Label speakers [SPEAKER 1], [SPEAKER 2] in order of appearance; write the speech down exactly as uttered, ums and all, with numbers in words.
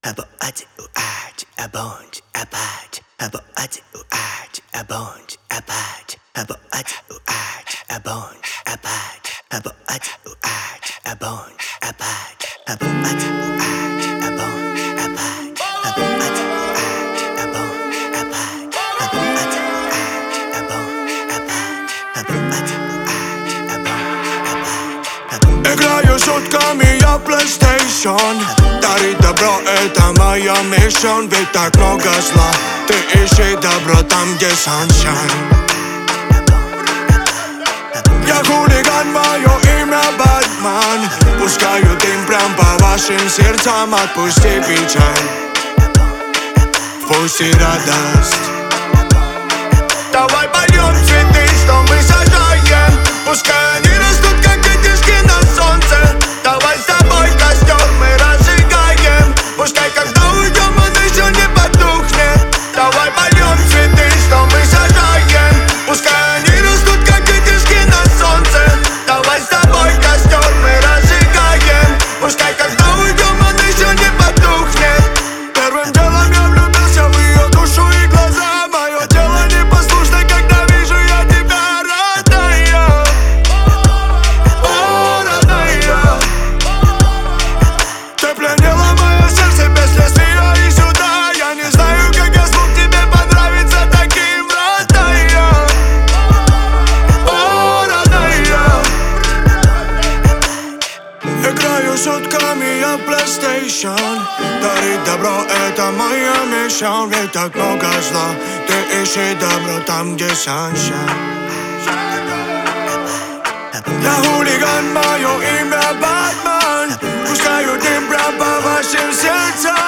[SPEAKER 1] Або ади уач, абонч, абач. Або ади уач, абонч, абач. Або ади уач, абонч, абач. Або ади уач, абонч, абач. Або ади уач, абонч, абач. Або ади уач, абонч, абач. Або ади уач, абонч, абач. Або ади уач, абонч, абач.
[SPEAKER 2] Играю шутками я в PlayStation. Дарить добро — это моя миссион. Ведь так много зла, ты ищи добро там, где sunshine. Я хулиган, мое имя Батман. Пускаю дым прям по вашим сердцам. Отпусти печаль, впусти радость. Давай польем цветы, что мы сажаем. Пускай они растут, как детишки на солнце. Давай с тобой костер мы разжигаем. Пускай когда уйдем, он еще не потухнет. Давай польем цветы, что мы сажаем. Пускай они растут, как детишки на солнце. Давай с тобой костер мы разжигаем. Пускай когда уйдем, он еще не потухнет. Первым делом я влюбился в ее душу и глаза. Мое тело непослушно, когда вижу я тебя, родная. О, родная. Ты пленила мое сердце без следствия и сюда. Я не знаю, как я смог тебе понравиться таким, родная. О, родная. Играю сутками я в PlayStation. Дарить добро — это моя миссия. Ведь так много зла, ты ищи добро там, где sunshine. Я хулиган, мое имя Батман. Пускаю дым прям по вашим сердцам.